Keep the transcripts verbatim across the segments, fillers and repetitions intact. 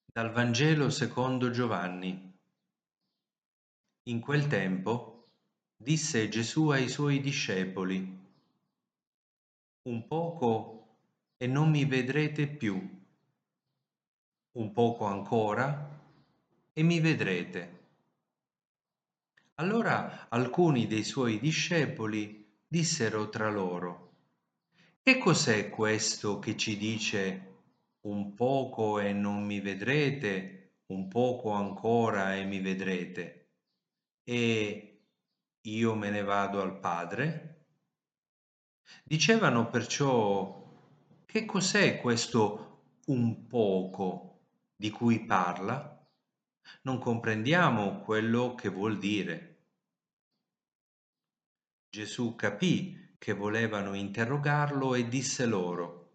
Dal Vangelo secondo Giovanni. In quel tempo disse Gesù ai suoi discepoli: Un poco e non mi vedrete più, un poco ancora e mi vedrete. Allora alcuni dei suoi discepoli dissero tra loro: Che cos'è questo che ci dice un poco e non mi vedrete, un poco ancora e mi vedrete? E io me ne vado al Padre? Dicevano perciò: Che cos'è questo un poco di cui parla? Non comprendiamo quello che vuol dire. Gesù capì che volevano interrogarlo e disse loro: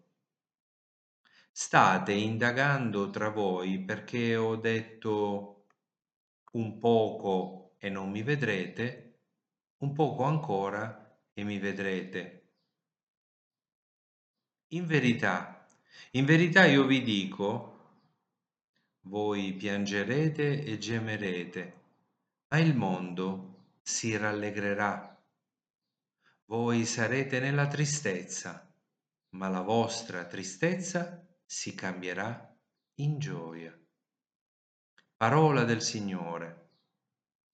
State indagando tra voi perché ho detto un poco e non mi vedrete, un poco ancora e mi vedrete. In verità, in verità io vi dico, voi piangerete e gemerete, ma il mondo si rallegrerà. Voi sarete nella tristezza, ma la vostra tristezza si cambierà in gioia. Parola del Signore.